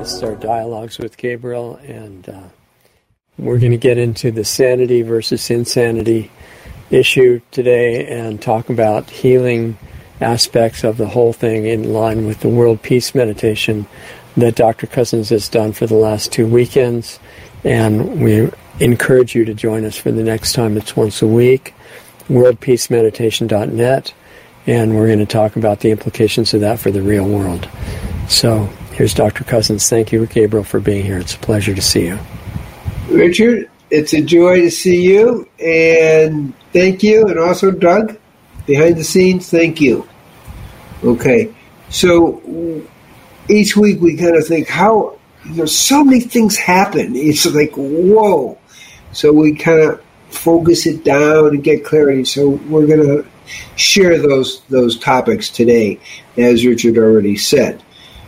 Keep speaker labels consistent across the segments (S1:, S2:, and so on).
S1: This is our Dialogues with Gabriel, and we're going to get into the sanity versus insanity issue today and talk about healing aspects of the whole thing in line with the World Peace Meditation that Dr. Cousens has done for the last 2 weekends. And we encourage you to join us for the next time. It's once a week, worldpeacemeditation.net, and we're going to talk about the implications of that for the real world. So here's Dr. Cousens. Thank you, Gabriel, for being here. It's a pleasure to see you.
S2: Richard, it's a joy to see you, and thank you. And also, Doug, behind the scenes, thank you. Okay, so each week we kind of think how, so many things happen. It's like, whoa. So we kind of focus it down and get clarity. So we're going to share those topics today, as Richard already said.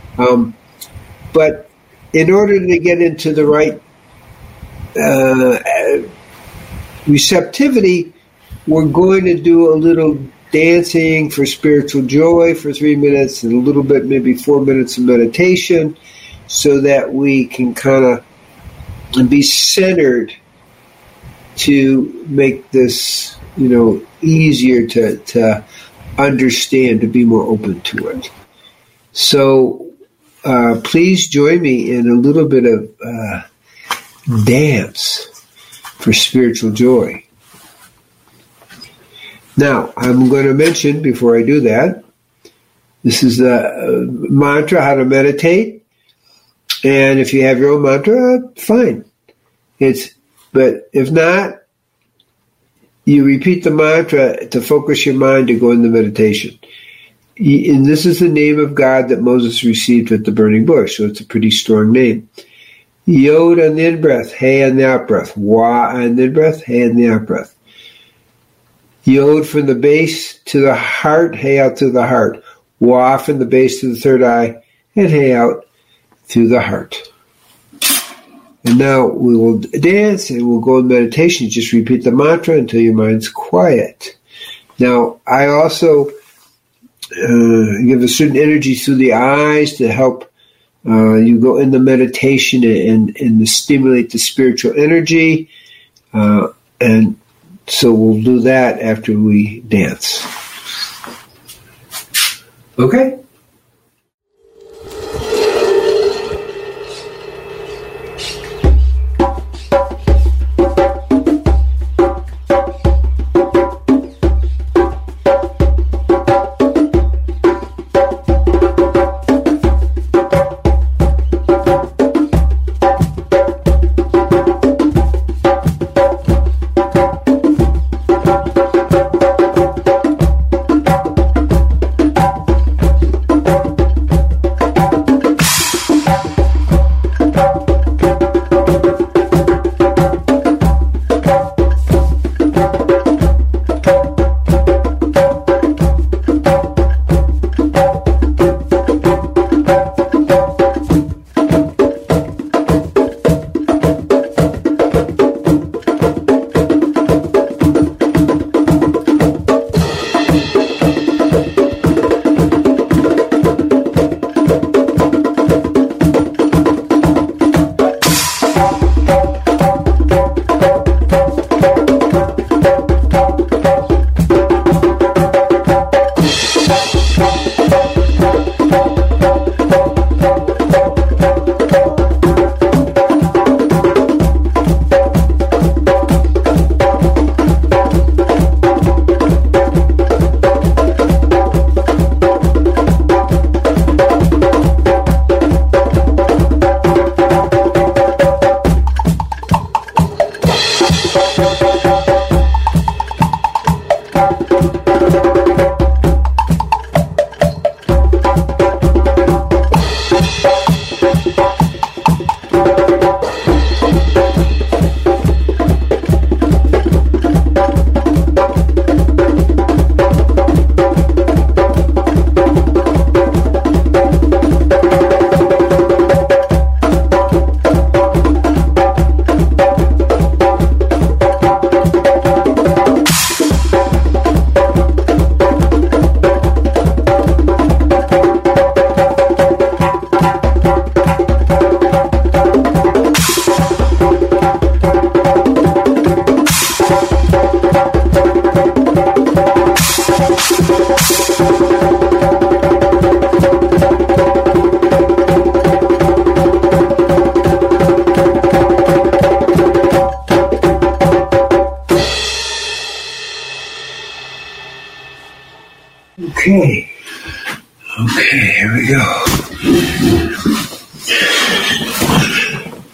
S2: But in order to get into the right receptivity, we're going to do a little dancing for spiritual joy for 3 minutes and a little bit, maybe 4 minutes of meditation, so that we can kind of be centered to make this, easier to understand, to be more open to it. So please join me in a little bit of dance for spiritual joy. Now, I'm going to mention, before I do that, this is the mantra, how to meditate. And if you have your own mantra, fine. But if not, you repeat the mantra to focus your mind to go into meditation. And this is the name of God that Moses received at the burning bush, so it's a pretty strong name. Yod on the in-breath, Hey on the out-breath, Wa on the in-breath, Hey on the out-breath. Yod from the base to the heart, Hey out to the heart. Wa from the base to the third eye, and Hey out through the heart. And now we will dance and we'll go in meditation. Just repeat the mantra until your mind's quiet. Now, I also give a certain energy through the eyes to help you go into meditation and to stimulate the spiritual energy. And so we'll do that after we dance. Okay?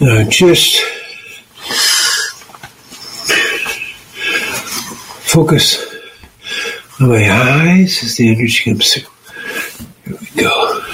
S2: Just focus on my eyes as the energy comes through. Here we go.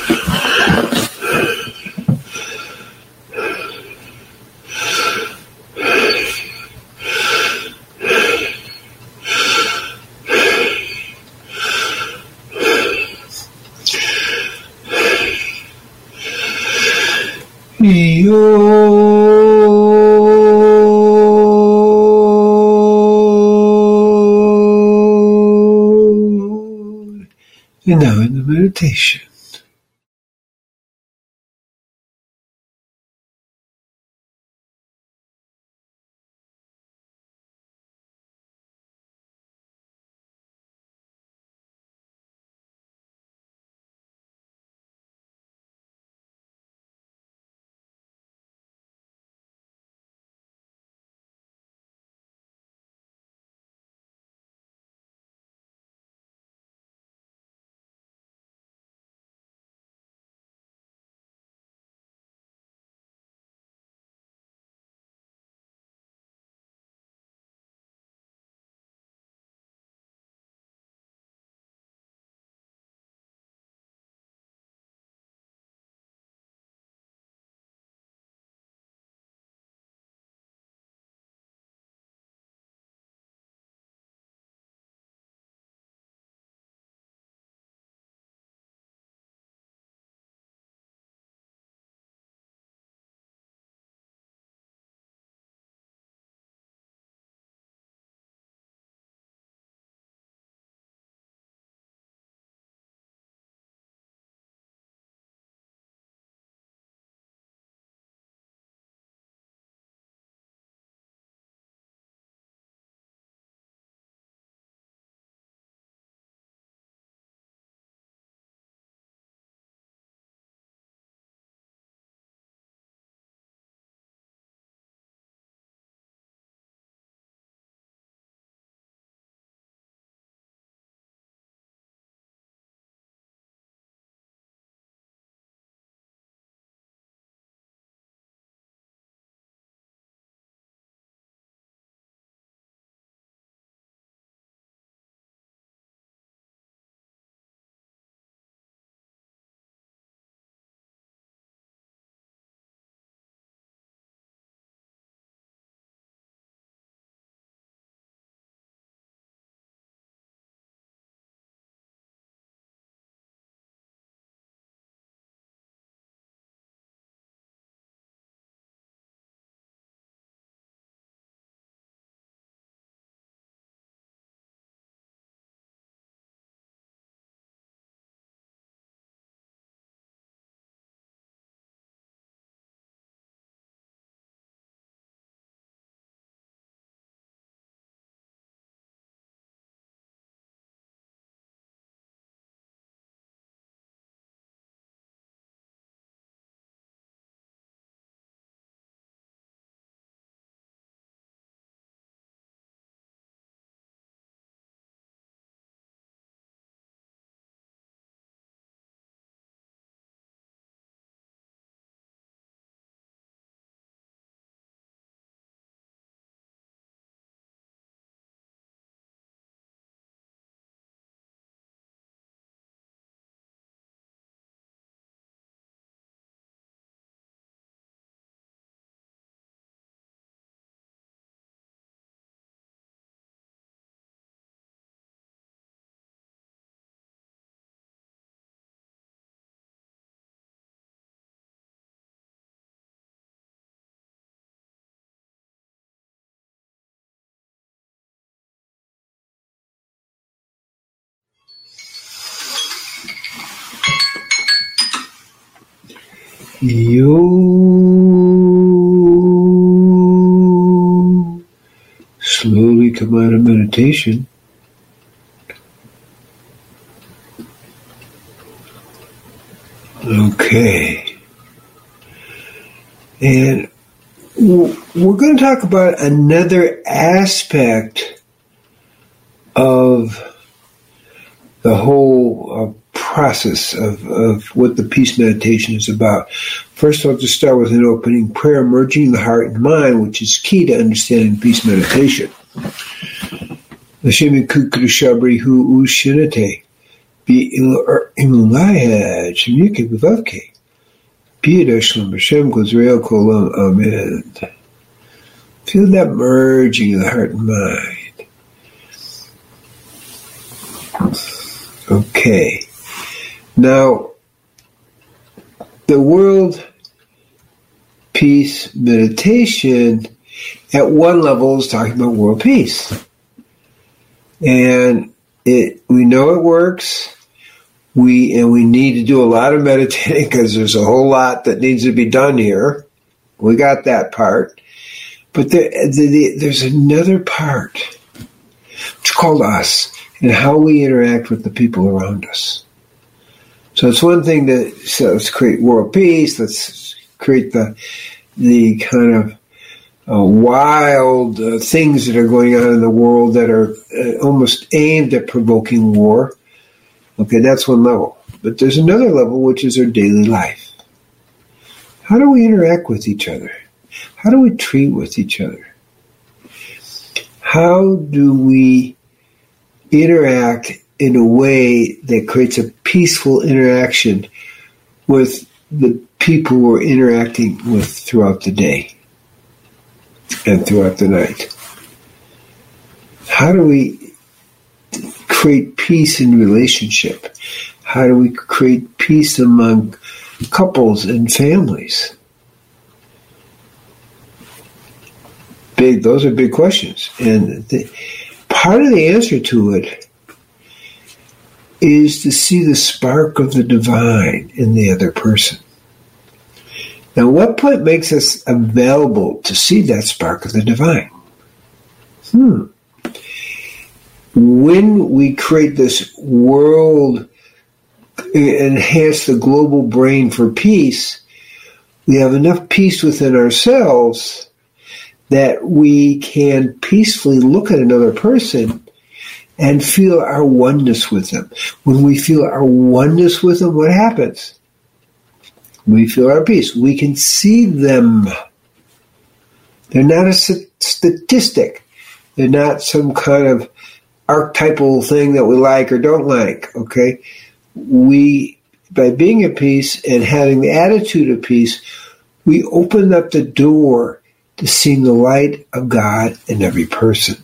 S2: And now in the meditation. Slowly come out of meditation. Okay. And we're going to talk about another aspect of the whole process of what the peace meditation is about. First, I'll just start with an opening prayer, merging the heart and mind, which is key to understanding peace meditation. Hashem Kukrishabri Hu Ushinate Be Imulaya Chimike Bivavke Piedashlam Hashem Gozrael Kolam Amen. Feel that merging of the heart and mind. Okay. Now, the world peace meditation at one level is talking about world peace. And we know it works. We need to do a lot of meditating because there's a whole lot that needs to be done here. We got that part. But there's another part. It's called us and how we interact with the people around us. So it's one thing to let's create world peace. Let's create the kind of wild things that are going on in the world that are almost aimed at provoking war. Okay, that's one level. But there's another level, which is our daily life. How do we interact with each other? How do we treat with each other? How do we interact in a way that creates a peaceful interaction with the people we're interacting with throughout the day and throughout the night? How do we create peace in relationship? How do we create peace among couples and families? Those are big questions. And part of the answer to it is to see the spark of the divine in the other person. Now, what point makes us available to see that spark of the divine? When we create this world, enhance the global brain for peace, we have enough peace within ourselves that we can peacefully look at another person and feel our oneness with them. When we feel our oneness with them, what happens? We feel our peace. We can see them. They're not a statistic. They're not some kind of archetypal thing that we like or don't like, okay? By being at peace and having the attitude of peace, we open up the door to seeing the light of God in every person.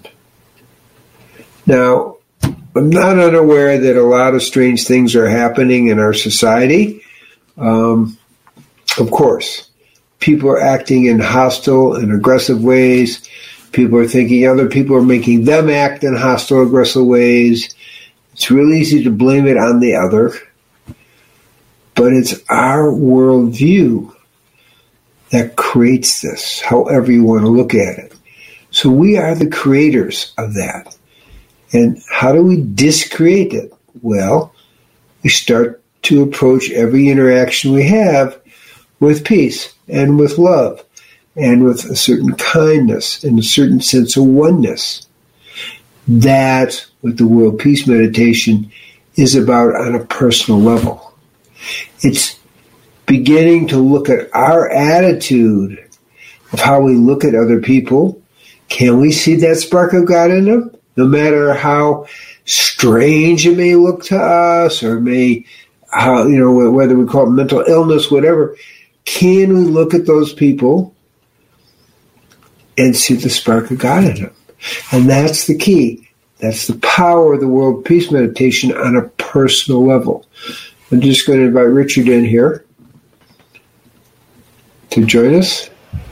S2: Now, I'm not unaware that a lot of strange things are happening in our society. Of course, people are acting in hostile and aggressive ways. People are thinking other people are making them act in hostile, aggressive ways. It's really easy to blame it on the other. But it's our worldview that creates this, however you want to look at it. So we are the creators of that. And how do we discreate it? Well, we start to approach every interaction we have with peace and with love and with a certain kindness and a certain sense of oneness. That's what the World Peace Meditation is about on a personal level. It's beginning to look at our attitude of how we look at other people. Can we see that spark of God in them? No matter how strange it may look to us or whether we call it mental illness, whatever, can we look at those people and see the spark of God in them? And that's the key. That's the power of the World Peace Meditation on a personal level. I'm just going to invite Richard in here to join us.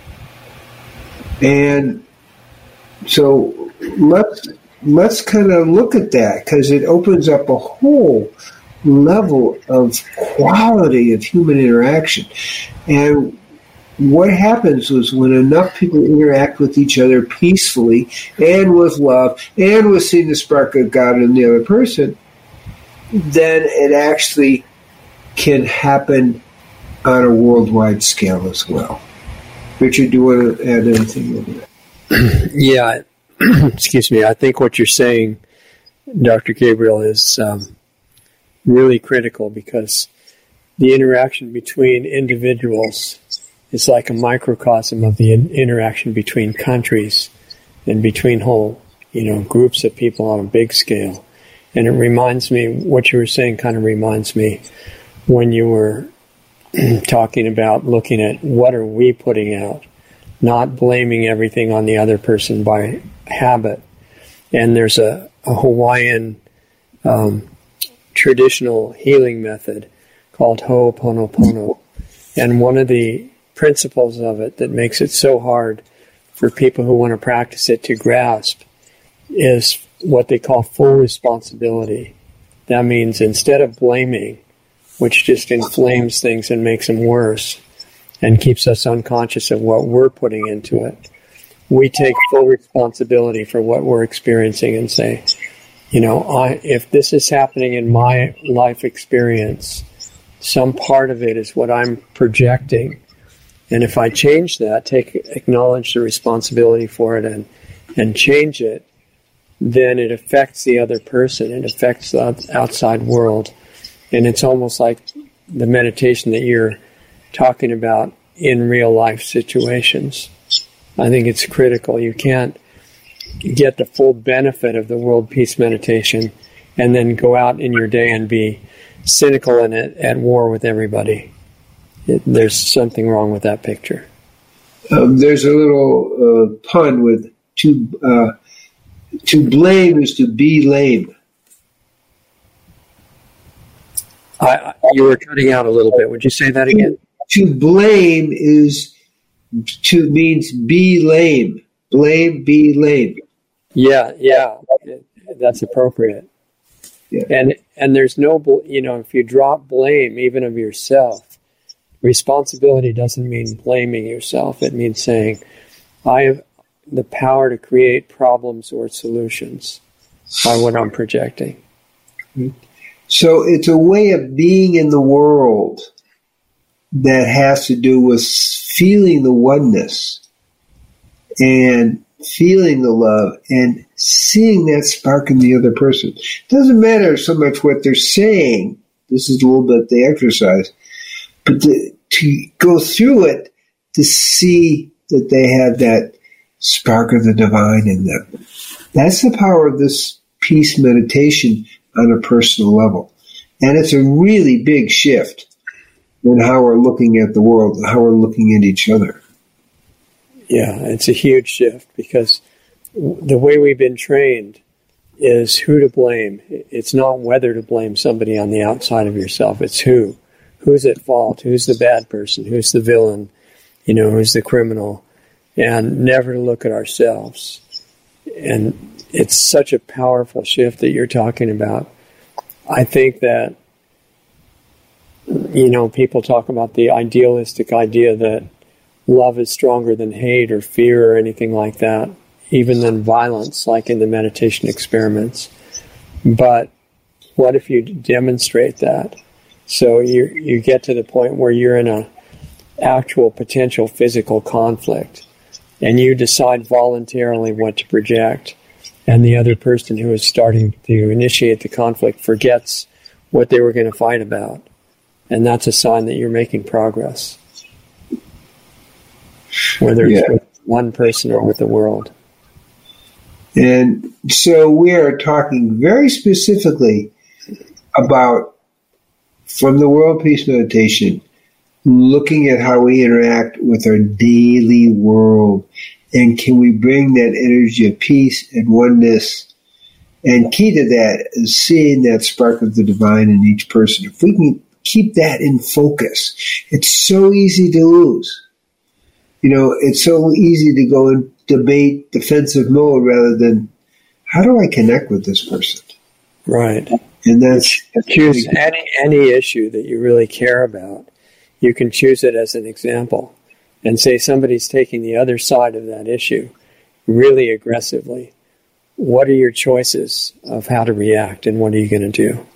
S2: And so let's kind of look at that, because it opens up a whole level of quality of human interaction. And what happens is when enough people interact with each other peacefully and with love and with seeing the spark of God in the other person, then it actually can happen on a worldwide scale as well. Richard, do you want to add anything to that?
S1: Yeah, excuse me. I think what you're saying, Dr. Gabriel, is really critical, because the interaction between individuals is like a microcosm of the interaction between countries and between whole, groups of people on a big scale. And it reminds me, what you were saying kind of reminds me when you were talking about looking at what are we putting out, not blaming everything on the other person by habit. And there's a Hawaiian traditional healing method called Ho'oponopono. And one of the principles of it that makes it so hard for people who want to practice it to grasp is what they call full responsibility. That means instead of blaming, which just inflames things and makes them worse and keeps us unconscious of what we're putting into it, we take full responsibility for what we're experiencing and say, if this is happening in my life experience, some part of it is what I'm projecting. And if I change that, acknowledge the responsibility for it and change it, then it affects the other person. It affects the outside world. And it's almost like the meditation that you're talking about in real life situations. I think it's critical. You can't get the full benefit of the world peace meditation and then go out in your day and be cynical and at war with everybody. There's something wrong with that picture.
S2: There's a little pun with to blame is to be lame.
S1: You were cutting out a little bit. Would you say that again?
S2: To blame means be lame. Blame, be lame.
S1: Yeah, that's appropriate. Yeah. And there's no, if you drop blame, even of yourself, responsibility doesn't mean blaming yourself. It means saying, I have the power to create problems or solutions by what I'm projecting.
S2: So it's a way of being in the world that has to do with feeling the oneness and feeling the love and seeing that spark in the other person. It doesn't matter so much what they're saying. This is a little bit the exercise. But to go through it, to see that they have that spark of the divine in them. That's the power of this peace meditation on a personal level. And it's a really big shift in how we're looking at the world, how we're looking at each other.
S1: Yeah, it's a huge shift, because the way we've been trained is who to blame. It's not whether to blame somebody on the outside of yourself. It's who. Who's at fault? Who's the bad person? Who's the villain? Who's the criminal? And never to look at ourselves. And it's such a powerful shift that you're talking about. I think that, people talk about the idealistic idea that love is stronger than hate or fear or anything like that, even than violence, like in the meditation experiments. But what if you demonstrate that? So you get to the point where you're in a actual potential physical conflict, and you decide voluntarily what to project, and the other person who is starting to initiate the conflict forgets what they were going to fight about. And that's a sign that you're making progress, whether it's with one person or with the world.
S2: And so we are talking very specifically about, from the World Peace Meditation, looking at how we interact with our daily world. And can we bring that energy of peace and oneness? And key to that is seeing that spark of the divine in each person. If we can keep that in focus, it's so easy to lose. It's so easy to go in debate, defensive mode, rather than, how do I connect with this person?
S1: Right.
S2: And that's...
S1: Choose any issue that you really care about. You can choose it as an example and say somebody's taking the other side of that issue really aggressively. What are your choices of how to react, and what are you going to do?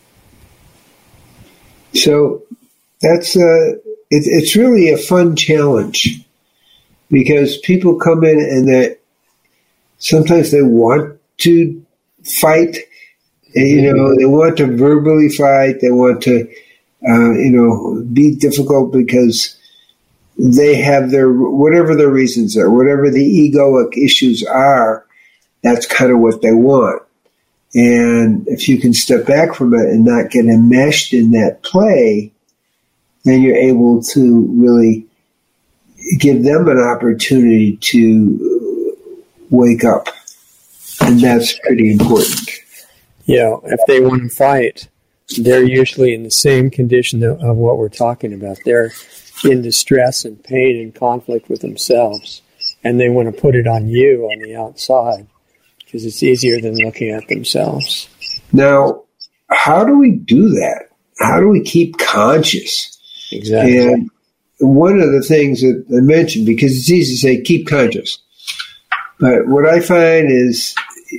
S2: So that's it's really a fun challenge, because people come in and sometimes they want to fight, And, they want to verbally fight. They want to, be difficult because they have whatever their reasons are, whatever the egoic issues are, that's kind of what they want. And if you can step back from it and not get enmeshed in that play, then you're able to really give them an opportunity to wake up. And that's pretty important.
S1: Yeah, if they want to fight, they're usually in the same condition of what we're talking about. They're in distress and pain and conflict with themselves, and they want to put it on you on the outside because it's easier than looking at themselves.
S2: Now, how do we do that? How do we keep conscious?
S1: Exactly.
S2: And one of the things that I mentioned, because it's easy to say keep conscious, but what I find is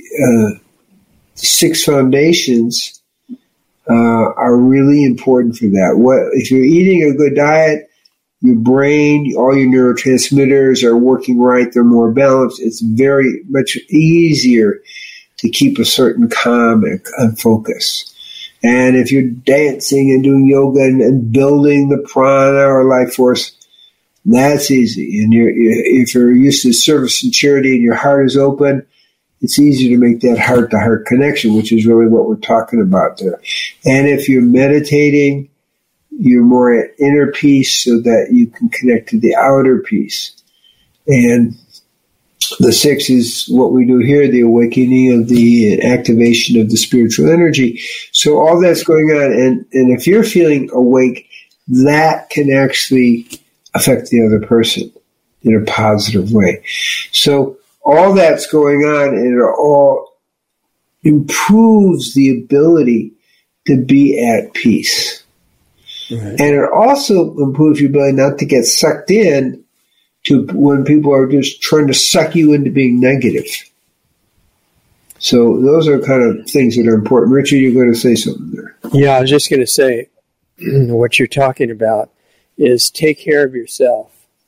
S2: 6 foundations are really important for that. If you're eating a good diet, your brain, all your neurotransmitters are working right, they're more balanced. It's very much easier to keep a certain calm and focus. And if you're dancing and doing yoga and building the prana or life force, that's easy. And if you're used to service and charity and your heart is open, it's easy to make that heart-to-heart connection, which is really what we're talking about there. And if you're meditating, you're more at inner peace so that you can connect to the outer peace. And the 6 is what we do here, the awakening of the activation of the spiritual energy. So all that's going on. And if you're feeling awake, that can actually affect the other person in a positive way. So all that's going on, and it all improves the ability to be at peace. Right. And it also improves your ability not to get sucked in to when people are just trying to suck you into being negative. So those are kind of things that are important. Richard, you're going to say something there.
S1: Yeah, I was just going to say what you're talking about is take care of yourself.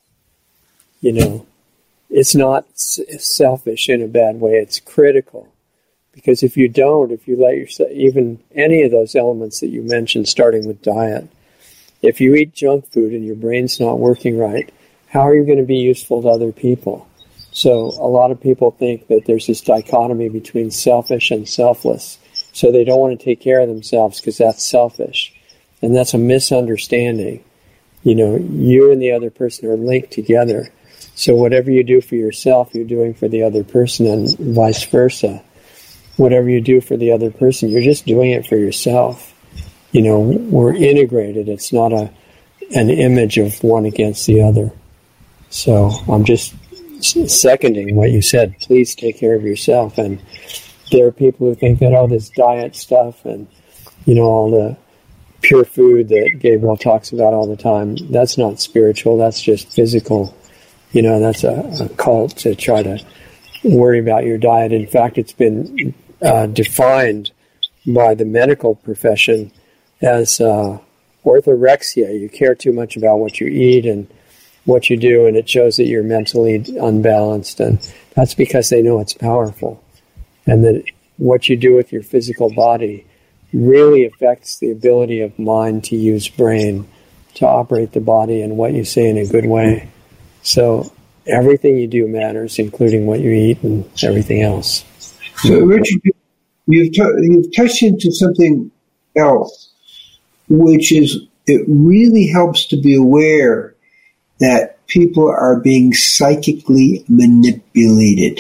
S1: It's not selfish in a bad way. It's critical. Because if you let yourself, even any of those elements that you mentioned, starting with diet, if you eat junk food and your brain's not working right, how are you going to be useful to other people? So a lot of people think that there's this dichotomy between selfish and selfless. So they don't want to take care of themselves because that's selfish. And that's a misunderstanding. You and the other person are linked together. So whatever you do for yourself, you're doing for the other person, and vice versa. Whatever you do for the other person, you're just doing it for yourself. We're integrated. It's not an image of one against the other. So I'm just seconding what you said. Please take care of yourself. And there are people who think that, this diet stuff and, all the pure food that Gabriel talks about all the time, that's not spiritual. That's just physical. That's a cult to try to worry about your diet. In fact, it's been defined by the medical profession as orthorexia. You care too much about what you eat and what you do, and it shows that you're mentally unbalanced. And that's because they know it's powerful. And that what you do with your physical body really affects the ability of mind to use brain to operate the body and what you say in a good way. So everything you do matters, including what you eat and everything else.
S2: So, Richard, you've touched into something else, which is it really helps to be aware that people are being psychically manipulated.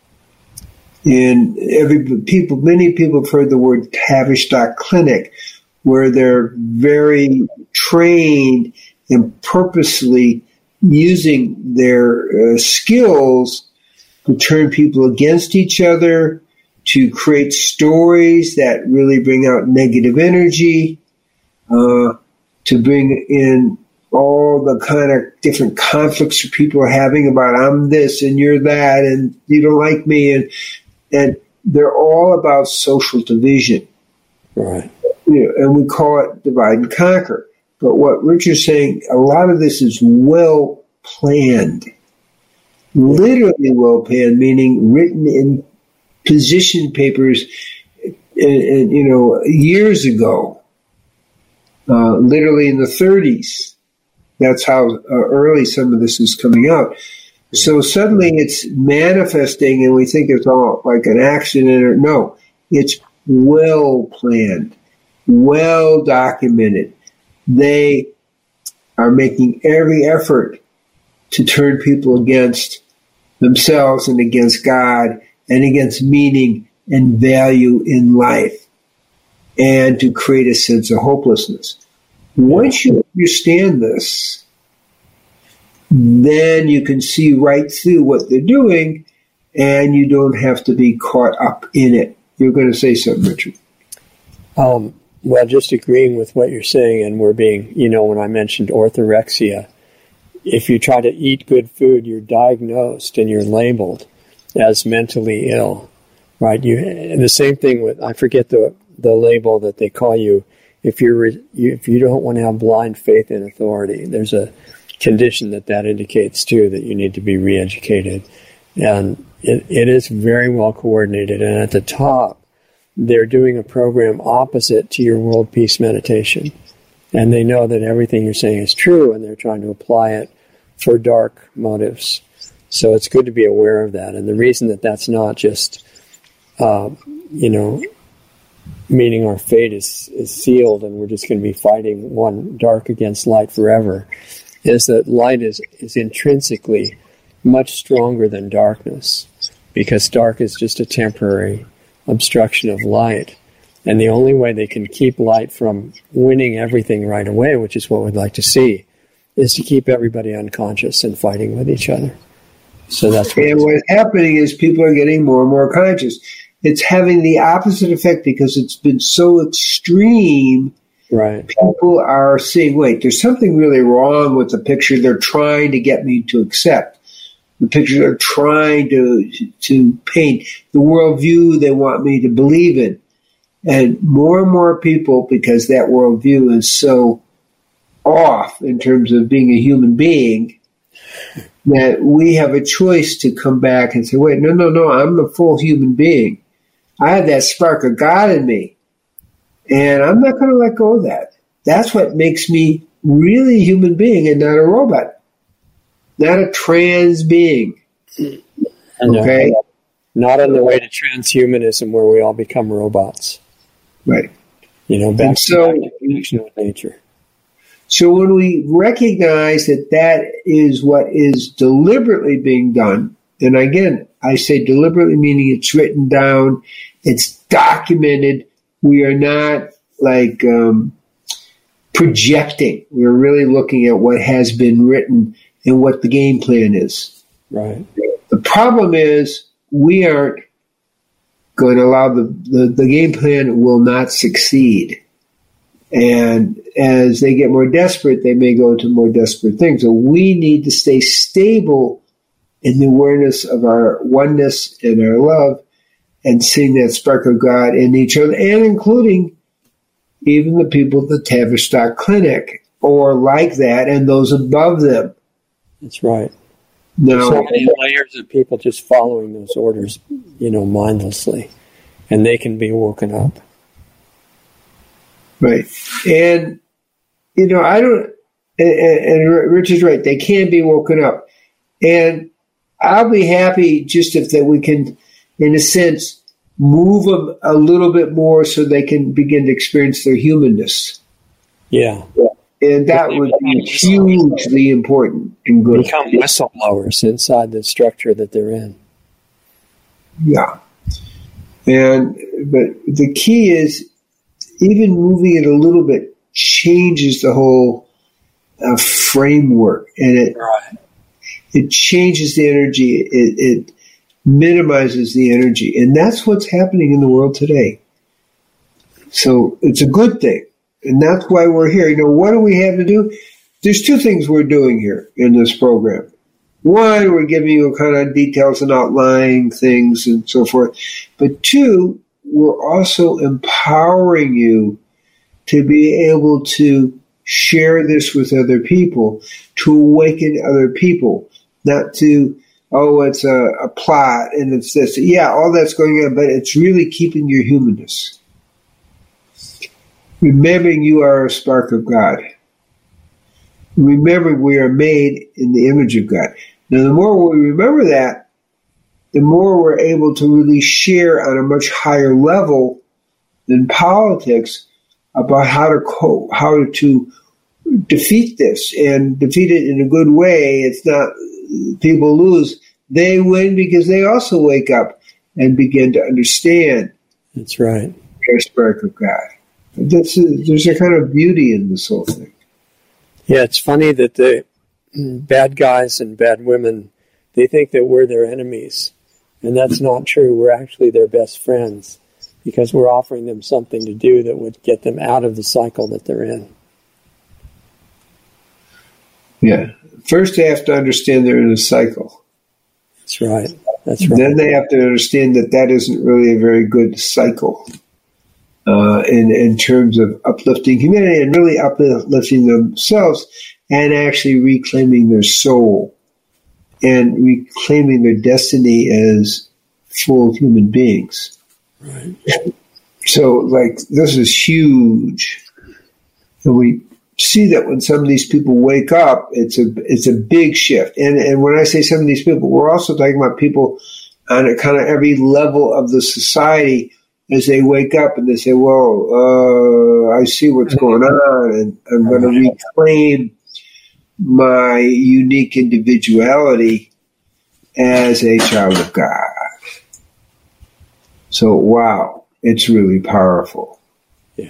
S2: And many people have heard the word Tavistock Clinic, where they're very trained in purposely using their skills to turn people against each other, to create stories that really bring out negative energy, to bring in all the kind of different conflicts people are having about I'm this and you're that and you don't like me, and they're all about social division.
S1: Right.
S2: And we call it divide and conquer. But what Richard's saying, a lot of this is well planned, literally well planned, meaning written in position papers years ago, literally in the 30s. That's how early some of this is coming out. So suddenly it's manifesting and we think it's all like an accident. Or no, it's well planned, well documented. They are making every effort to turn people against themselves and against God and against meaning and value in life, and to create a sense of hopelessness. Once you understand this, then you can see right through what they're doing, and you don't have to be caught up in it. You're going to say something, Richard.
S1: Well, just agreeing with what you're saying, and we're being, when I mentioned orthorexia, if you try to eat good food, you're diagnosed and you're labeled as mentally ill, right? And the same thing with, I forget the label that they call you, if you don't want to have blind faith in authority. There's a condition that indicates too, that you need to be re-educated. And it is very well coordinated. And at the top, they're doing a program opposite to your world peace meditation. And they know that everything you're saying is true, and they're trying to apply it for dark motives. So it's good to be aware of that. And the reason that that's not just, meaning our fate is sealed and we're just going to be fighting one dark against light forever, is that light is intrinsically much stronger than darkness, because dark is just a temporary obstruction of light. And the only way they can keep light from winning everything right away, which is what we'd like to see, is to keep everybody unconscious and fighting with each other. So that's
S2: what's happening is people are getting more and more conscious. It's having the opposite effect because it's been so extreme.
S1: Right.
S2: People are seeing, wait, there's something really wrong with the picture they're trying to get me to accept. The picture they're trying to paint, the worldview they want me to believe in. And more people, because that worldview is so off in terms of being a human being, that we have a choice to come back and say, wait, no, I'm a full human being. I have that spark of God in me, and I'm not going to let go of that. That's what makes me really a human being and not a robot, not a trans being. Okay?
S1: Not on the way to transhumanism where we all become robots.
S2: Right.
S1: Back to connection with nature.
S2: So when we recognize that is what is deliberately being done, and again, I say deliberately meaning it's written down, it's documented. We are not projecting. We're really looking at what has been written and what the game plan is.
S1: Right.
S2: The problem is we aren't going to allow the game plan will not succeed. And as they get more desperate, they may go to more desperate things. So we need to stay stable in the awareness of our oneness and our love, and seeing that spark of God in each other, and including even the people at the Tavistock Clinic or like that, and those above them.
S1: That's right.
S2: Now,
S1: so many layers of people just following those orders, mindlessly, and they can be woken up.
S2: Right. And, I don't, and Richard's right, they can be woken up. And I'll be happy just if that we can, in a sense, move them a little bit more so they can begin to experience their humanness.
S1: Yeah.
S2: And that would be hugely important and good.
S1: Become whistleblowers inside the structure that they're in.
S2: Yeah. But the key is, even moving it a little bit changes the whole framework, and it changes the energy. It minimizes the energy, and that's what's happening in the world today. So it's a good thing, and that's why we're here. What do we have to do? There's two things we're doing here in this program. One, we're giving you kind of details and outlining things and so forth. But two, we're also empowering you to be able to share this with other people, to awaken other people, not to, it's a plot and it's this. Yeah, all that's going on, but it's really keeping your humanness. Remembering you are a spark of God. Remembering we are made in the image of God. Now, the more we remember that, the more we're able to really share on a much higher level than politics about how to defeat this and defeat it in a good way. It's not people lose. They win because they also wake up and begin to understand.
S1: That's right.
S2: Their spark of God. There's a kind of beauty in this whole thing.
S1: Yeah, it's funny that the bad guys and bad women, they think that we're their enemies. And that's not true. We're actually their best friends because we're offering them something to do that would get them out of the cycle that they're in.
S2: Yeah. First, they have to understand they're in a cycle.
S1: That's right. That's right.
S2: Then they have to understand that isn't really a very good cycle in terms of uplifting humanity and really uplifting themselves and actually reclaiming their soul and reclaiming their destiny as full human beings.
S1: Right.
S2: So, this is huge. And we see that when some of these people wake up, it's a big shift. And when I say some of these people, we're also talking about people on a kind of every level of the society as they wake up and they say, "Whoa, I see what's going on, and I'm going to reclaim my unique individuality as a child of God." So, wow, it's really powerful.
S1: Yeah.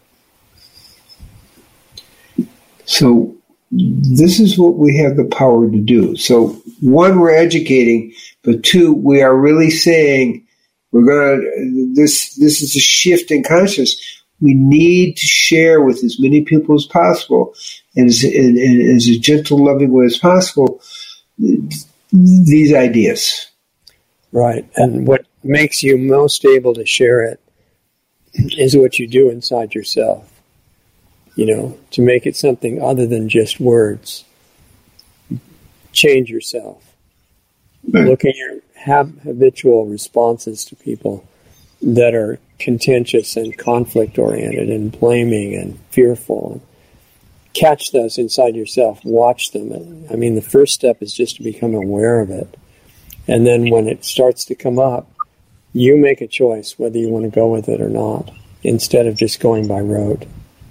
S2: So this is what we have the power to do. So one, we're educating, but two, we are really saying this is a shift in consciousness. We need to share with as many people as possible and as a gentle, loving way as possible these ideas.
S1: Right. And what makes you most able to share it is what you do inside yourself. To make it something other than just words. Change yourself. Right. Look at your habitual responses to people that are contentious and conflict-oriented and blaming and fearful. Catch those inside yourself. Watch them. I mean, the first step is just to become aware of it. And then when it starts to come up, you make a choice whether you want to go with it or not, instead of just going by rote.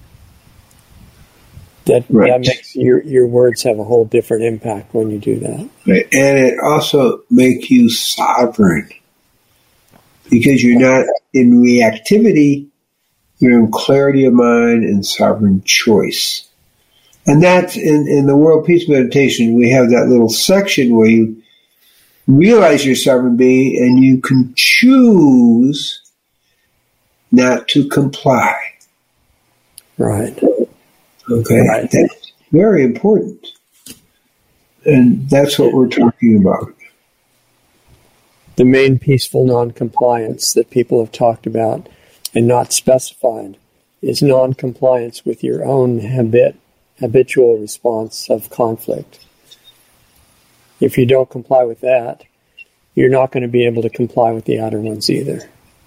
S1: That makes your words have a whole different impact when you do that.
S2: Right. And it also makes you sovereign because you're not in reactivity, you're in clarity of mind and sovereign choice. And that's in the World Peace Meditation, we have that little section where you realize your sovereign being and you can choose not to comply.
S1: Right.
S2: Okay, right. That's very important. And that's what we're talking about.
S1: The main peaceful noncompliance that people have talked about and not specified is noncompliance with your own habitual response of conflict. If you don't comply with that, you're not going to be able to comply with the outer ones either.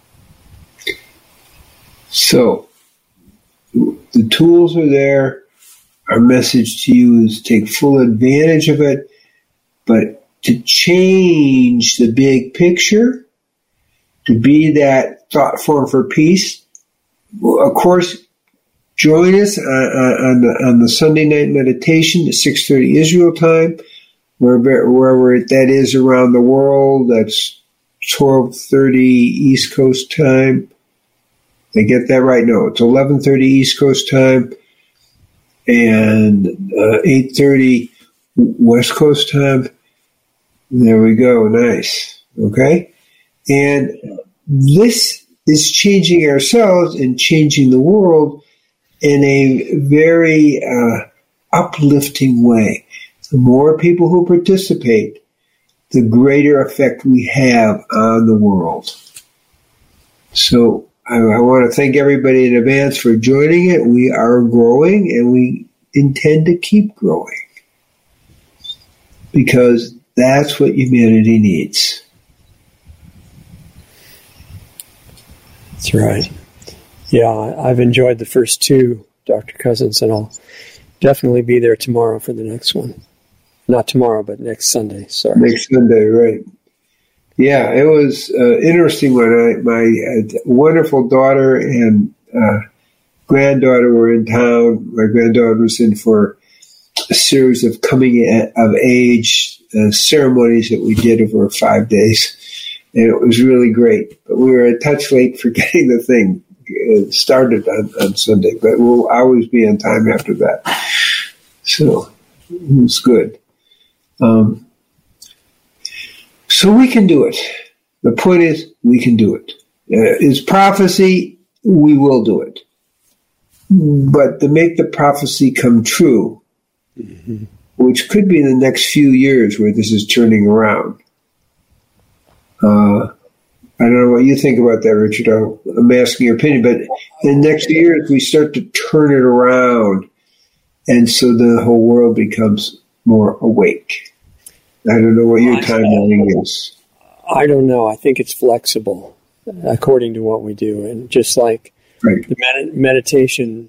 S1: So,
S2: the tools are there. Our message to you is take full advantage of it, but to change the big picture, to be that thought form for peace. Of course, join us on the Sunday night meditation at 6:30 Israel time, wherever that is around the world. That's 12:30 East Coast time. Did I get that right? No, it's 11:30 East Coast time and 8:30 West Coast time. There we go. Nice. Okay? And this is changing ourselves and changing the world in a very uplifting way. The more people who participate, the greater effect we have on the world. So I want to thank everybody in advance for joining it. We are growing, and we intend to keep growing because that's what humanity needs.
S1: That's right. Yeah, I've enjoyed the first two, Dr. Cousins, and I'll definitely be there tomorrow for the next one. Not tomorrow, but next Sunday. Sorry.
S2: Next Sunday, right. Yeah, it was interesting when my wonderful daughter and granddaughter were in town. My granddaughter was in for a series of coming of age ceremonies that we did over 5 days. And it was really great. But we were a touch late for getting the thing started on Sunday. But we'll always be on time after that. So it was good. So we can do it. The point is, we can do it. It's prophecy, we will do it. But to make the prophecy come true, which could be in the next few years where this is turning around. I don't know what you think about that, Richard. I'm asking your opinion, but in the next years we start to turn it around, and so the whole world becomes more awake. I don't know what your timeline is.
S1: I don't know. I think it's flexible according to what we do. And just like the meditation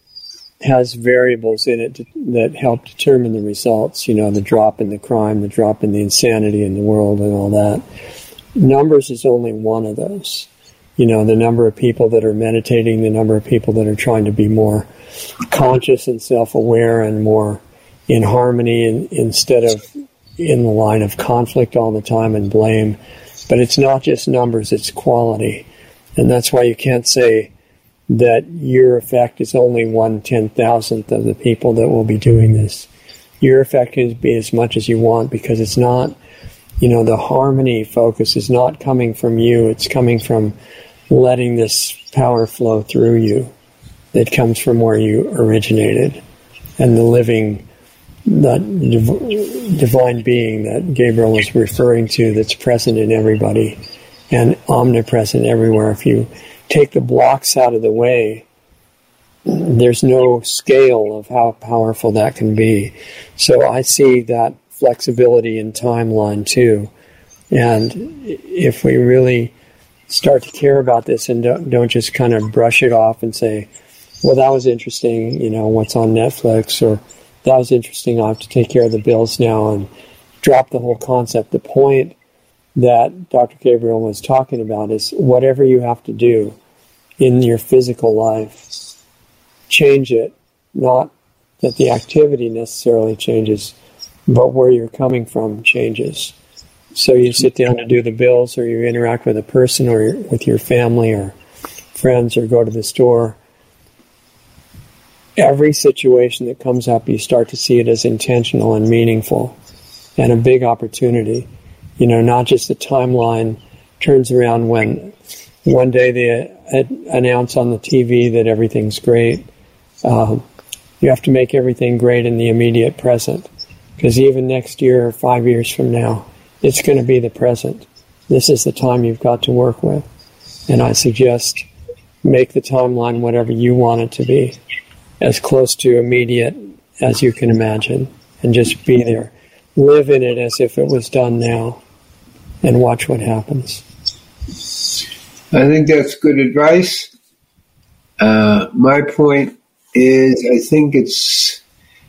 S1: has variables in it that help determine the results, the drop in the crime, the drop in the insanity in the world and all that. Numbers is only one of those. The number of people that are meditating, the number of people that are trying to be more conscious and self-aware and more in harmony instead of in the line of conflict all the time and blame. But it's not just numbers, it's quality. And that's why you can't say that your effect is only 1/10,000th of the people that will be doing this. Your effect can be as much as you want, because it's not, the harmony focus is not coming from you, it's coming from letting this power flow through you that comes from where you originated, and the living, that divine being that Gabriel was referring to, that's present in everybody and omnipresent everywhere. If you take the blocks out of the way, there's no scale of how powerful that can be. So I see that flexibility in timeline too. And if we really start to care about this and don't just kind of brush it off and say, well, that was interesting, what's on Netflix, or that was interesting, I have to take care of the bills now, and drop the whole concept. The point that Dr. Gabriel was talking about is whatever you have to do in your physical life, change it. Not that the activity necessarily changes, but where you're coming from changes. So you sit down to do the bills, or you interact with a person, or with your family or friends, or go to the store. Every situation that comes up, you start to see it as intentional and meaningful and a big opportunity. Not just the timeline turns around when one day they announce on the TV that everything's great. You have to make everything great in the immediate present, because even next year or 5 years from now, it's going to be the present. This is the time you've got to work with. And I suggest make the timeline whatever you want it to be, as close to immediate as you can imagine, and just be there. Live in it as if it was done now, and watch what happens.
S2: I think that's good advice. My point is, I think it's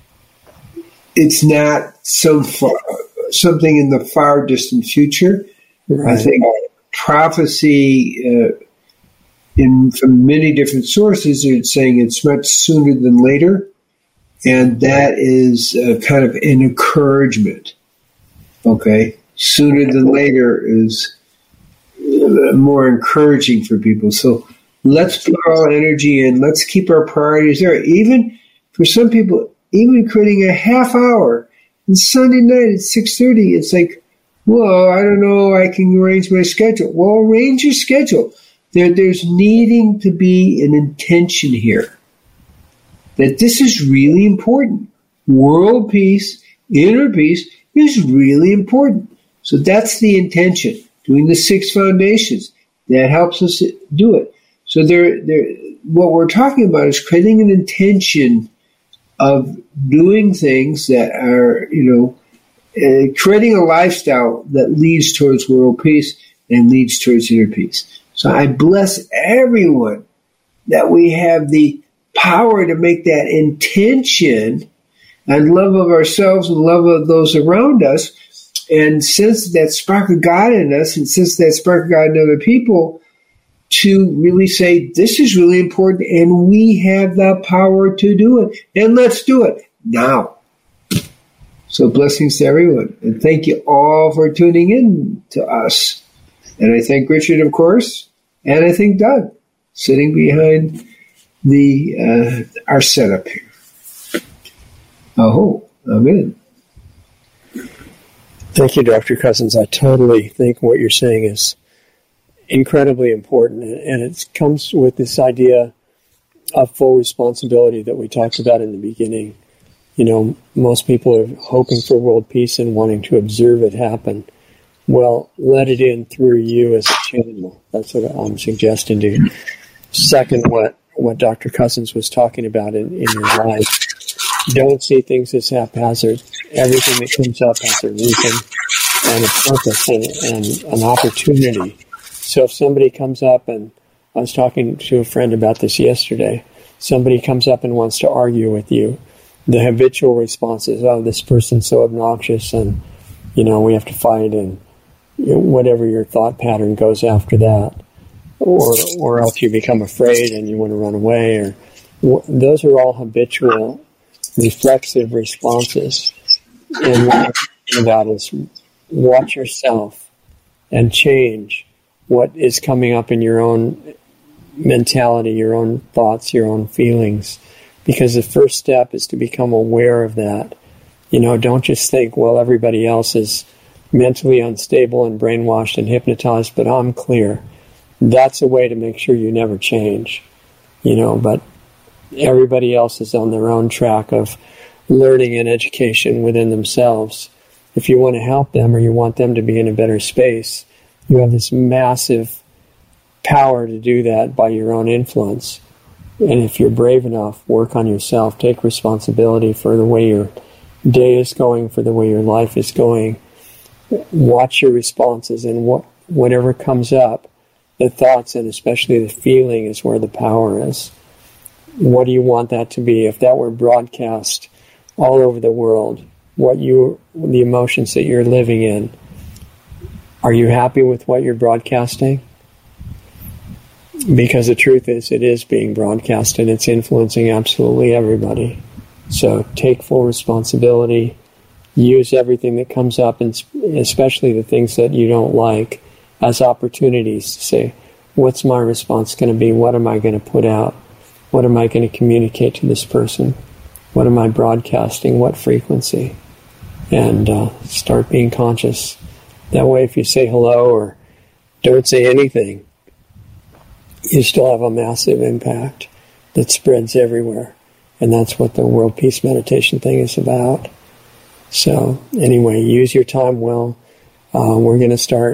S2: not something in the far distant future. Right. I think prophecy from many different sources are saying it's much sooner than later, and that is kind of an encouragement. Okay, sooner than later is more encouraging for people. So let's put our energy in. Let's keep our priorities there. Even for some people, even creating a half hour on Sunday night at 6:30, it's like, well, I don't know, I can arrange my schedule. Well, arrange your schedule. There's needing to be an intention here that this is really important. World peace, inner peace is really important. So that's the intention. Doing the 6 foundations, that helps us do it. So what we're talking about is creating an intention of doing things that are, creating a lifestyle that leads towards world peace and leads towards inner peace. So I bless everyone that we have the power to make that intention and love of ourselves and love of those around us, and sense that spark of God in us, and sense that spark of God in other people, to really say, this is really important, and we have the power to do it. And let's do it now. So blessings to everyone. And thank you all for tuning in to us. And I thank Richard, of course, and I thank Doug, sitting behind our setup here. Oh, amen.
S1: Thank you, Dr. Cousins. I totally think what you're saying is incredibly important, and it comes with this idea of full responsibility that we talked about in the beginning. You know, most people are hoping for world peace and wanting to observe it happen. Well, let it in through you as a channel. That's what I'm suggesting to you. Second, what Dr. Cousins was talking about in your life. Don't see things as haphazard. Everything that comes up has a reason and a purpose and an opportunity. So if somebody comes up, and I was talking to a friend about this yesterday, somebody comes up and wants to argue with you, the habitual response is, oh, this person's so obnoxious and, you know, we have to fight, and whatever your thought pattern goes after that. Or else you become afraid and you want to run away. Those are all habitual reflexive responses. And what I'm thinking about is watch yourself and change what is coming up in your own mentality, your own thoughts, your own feelings. Because the first step is to become aware of that. You know, don't just think, well, everybody else is mentally unstable and brainwashed and hypnotized, but I'm clear. That's a way to make sure you never change. You know, but everybody else is on their own track of learning and education within themselves. If you want to help them or you want them to be in a better space, you have this massive power to do that by your own influence. And if you're brave enough, work on yourself, take responsibility for the way your day is going, for the way your life is going. Watch your responses, and whatever comes up, the thoughts and especially the feeling is where the power is. What do you want that to be? If that were broadcast all over the world, the emotions that you're living in, are you happy with what you're broadcasting? Because the truth is, it is being broadcast and it's influencing absolutely everybody. So take full responsibility. Use everything that comes up, and especially the things that you don't like, as opportunities to say, what's my response going to be? What am I going to put out? What am I going to communicate to this person? What am I broadcasting? What frequency? And start being conscious. That way, if you say hello or don't say anything, you still have a massive impact that spreads everywhere. And that's what the World Peace Meditation thing is about. So anyway, use your time well. We're going to start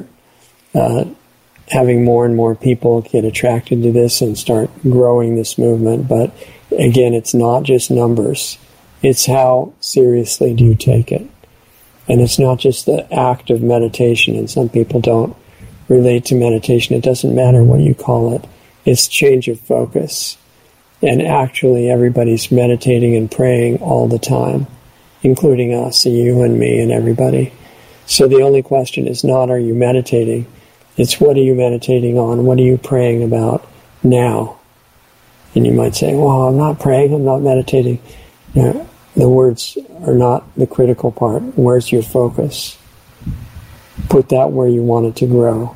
S1: having more and more people get attracted to this and start growing this movement. But again, it's not just numbers. It's how seriously do you take it. And it's not just the act of meditation, and some people don't relate to meditation. It doesn't matter what you call it. It's change of focus. And actually everybody's meditating and praying all the time, including us, and you and me and everybody. So the only question is not, are you meditating? It's, what are you meditating on? What are you praying about now? And you might say, well, I'm not praying, I'm not meditating. No, the words are not the critical part. Where's your focus? Put that where you want it to grow.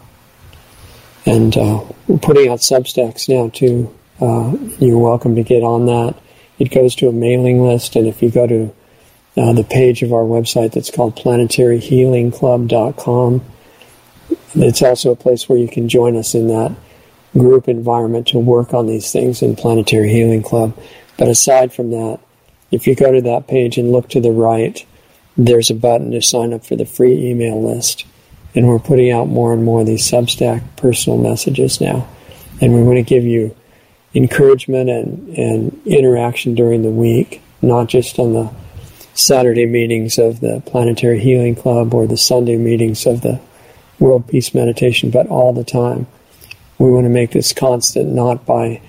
S1: And we're putting out Substacks now too. You're welcome to get on that. It goes to a mailing list, and if you go to the page of our website that's called planetaryhealingclub.com, it's also a place where you can join us in that group environment to work on these things in Planetary Healing Club. But aside from that, if you go to that page and look to the right, there's a button to sign up for the free email list. And we're putting out more and more of these Substack personal messages now. And we want to give you encouragement and interaction during the week, not just on the Saturday meetings of the Planetary Healing Club or the Sunday meetings of the World Peace Meditation, but all the time. We want to make this constant, not by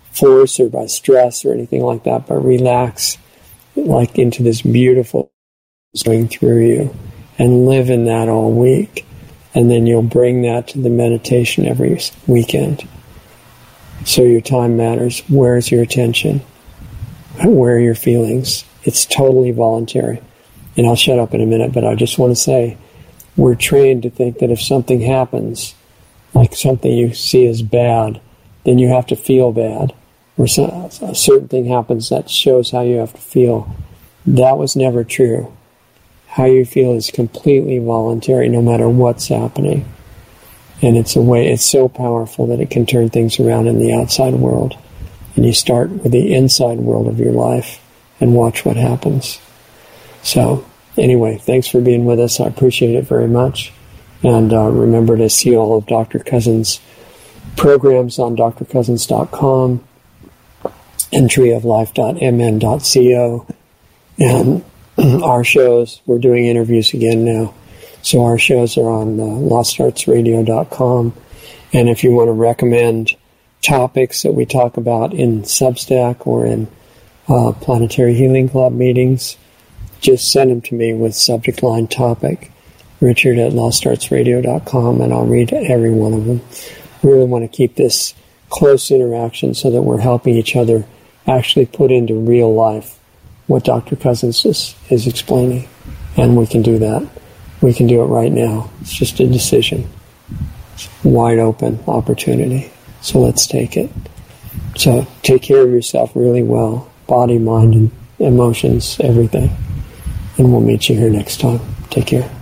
S1: force or by stress or anything like that, but relax like into this beautiful going through you and live in that all week. And then you'll bring that to the meditation every weekend. So your time matters. Where's your attention? Where are your feelings? It's totally voluntary. And I'll shut up in a minute, but I just want to say we're trained to think that if something happens, like something you see as bad, then you have to feel bad. Or a certain thing happens that shows how you have to feel. That was never true. How you feel is completely voluntary no matter what's happening. And it's so powerful that it can turn things around in the outside world. And you start with the inside world of your life and watch what happens. So, anyway, thanks for being with us. I appreciate it very much. And remember to see all of Dr. Cousins' programs on drcousins.com and treeoflife.mn.co. And our shows, we're doing interviews again now. So our shows are on lostartsradio.com. And if you want to recommend topics that we talk about in Substack or in Planetary Healing Club meetings, just send them to me with subject line topic, richard@lostartsradio.com, and I'll read every one of them. We really want to keep this close interaction so that we're helping each other actually put into real life what Dr. Cousins is explaining. And we can do that. We can do it right now. It's just a decision. It's wide open opportunity. So let's take it. So take care of yourself really well. Body, mind, and emotions, everything. And we'll meet you here next time. Take care.